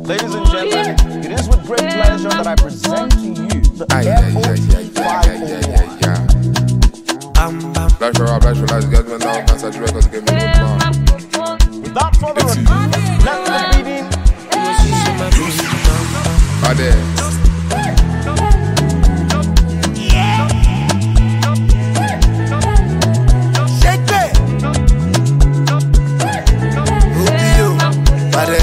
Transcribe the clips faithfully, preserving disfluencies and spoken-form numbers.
Ladies and gentlemen, it is with great pleasure that I present to you the Air Force five oh one. Flash for all, flash for lights, get me now, message records, give me good plan. Without further ado, let the beating. Ade. Shake it. Rubio, Ade.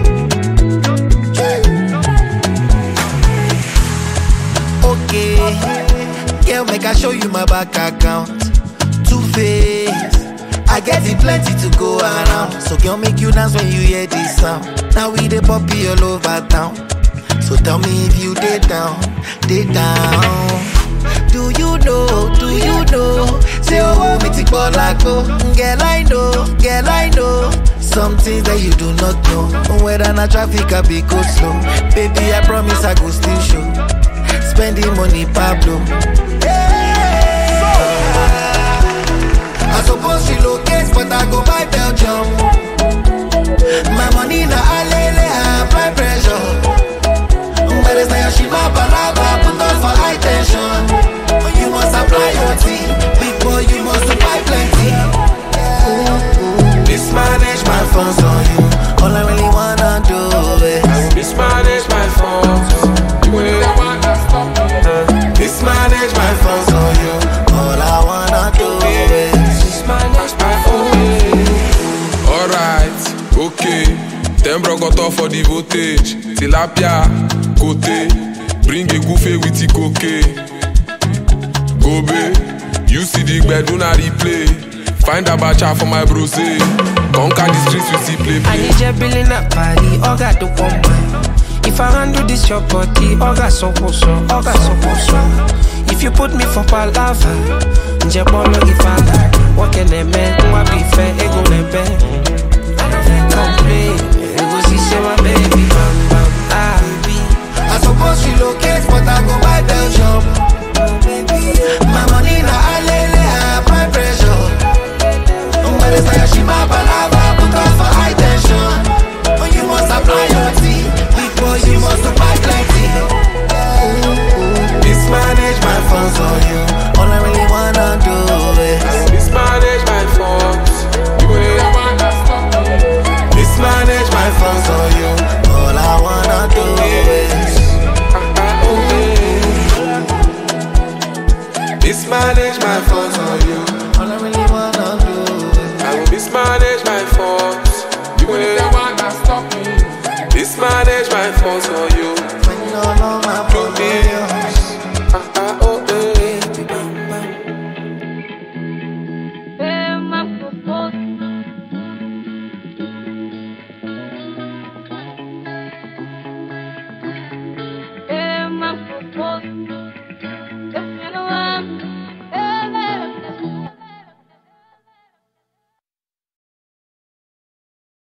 Okay, girl, make I show you my bank account. Two face, I get it plenty to go around. So girl, make you dance when you hear this sound. Now we the puppy all over town. So tell me if you did down, did down. Do you know, do you know? Say oh, me tick for like oh. Girl, I know, girl, I know. Some things that you do not know. Whether na traffic I be go slow. Baby, I promise I go still show. Spending money, Pablo. I suppose she locate, but I go buy Belgium. My money na alele, I apply pressure. But it's not your shiba balaba, put on for high tension. You must apply your team, big boy, you must buy plenty. Mismanage my funds on you, all I really wanna do is Mismanage my phones, the way I wanna stop it. Mismanage my funds on you, all I wanna do is Mismanage my phone. Alright, okay. Ten bro got off for the voltage. Tilapia, côté. Bring a goofy with the cocaine. Gobe, you see the bed, do not replay. Find a bacha for my bro say. Conquer the streets with the play play. I need your billing up party, Oga do come. If I handle this your body, Oga so so, Oga so so. If you put me for palava, nje bolo ifala. What can a man, what be fair, ego nebe.